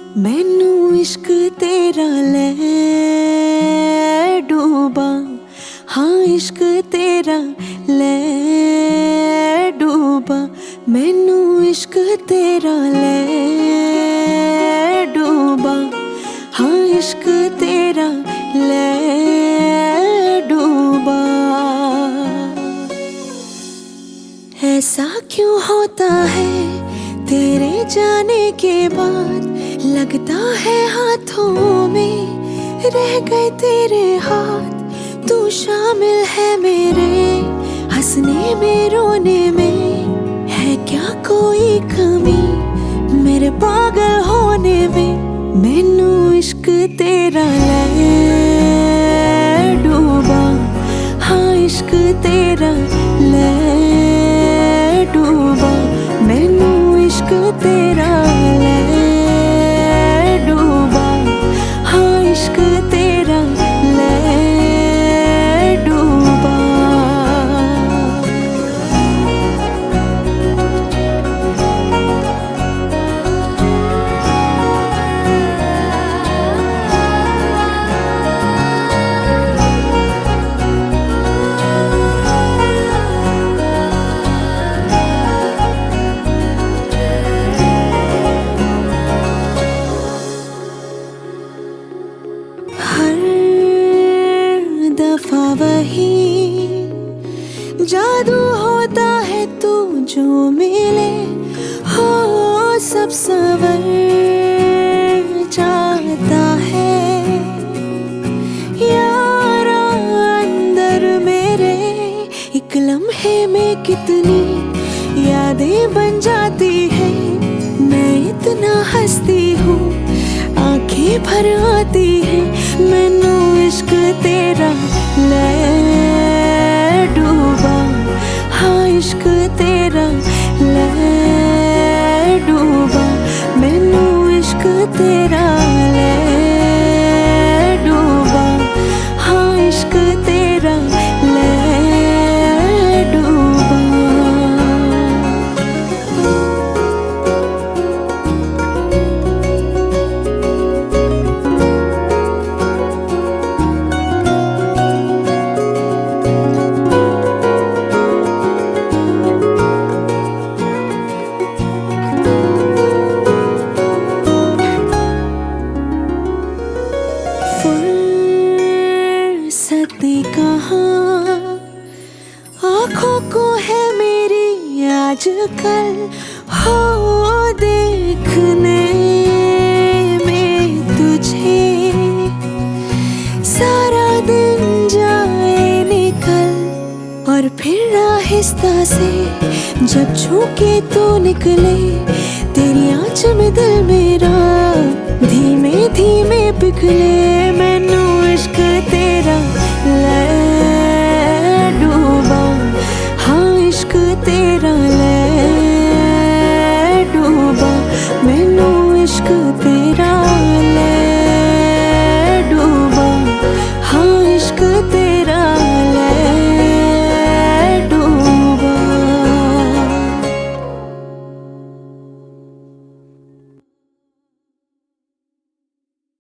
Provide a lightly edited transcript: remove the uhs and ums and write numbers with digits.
मैनू इश्क तेरा ले डूबा, हाँ इश्क तेरा ले डूबा। मैनू इश्क तेरा ले डूबा, हाँ इश्क तेरा ले डूबा। ऐसा क्यों होता है तेरे जाने के बाद, लगता है हाथों में रह गए तेरे हाथ। तू शामिल है मेरे हंसने में रोने में, है क्या कोई कमी मेरे पागल होने में। मैनू इश्क तेरा ले डूबा, हाँ इश्क तेरा ले डूबा। मैनू इश्क तेरा ले डूबा, हाँ इश्क तेरा ले डूबा। दफा वही जादू होता है, तू जो मिले हो सब सवर जाता है। यारा अंदर मेरे एक लम्हे में कितनी यादें बन जाती है। मैं इतना हंसती हूँ आंखें भर आती है। मैनू इश्क तेरा ले डूबा, हाँ इश्क तेरा ले डूबा। मैनू इश्क तेरा ले डूबा, हाँ इश्क तेरा ले डूबा। फुर्सती कहाँ आँखों को है मेरी आजकल, हो देखने में तुझे सारा दिन जाए निकल। और फिर आहिस्ता से जब छू के तू निकले, तेरी आँच में दिल मेरा धीमे धीमे पिघले। मैनू इश्क तेरा ले डूबा, हाँ इश्क तेरा ले डूबा। मैनू इश्क तेरा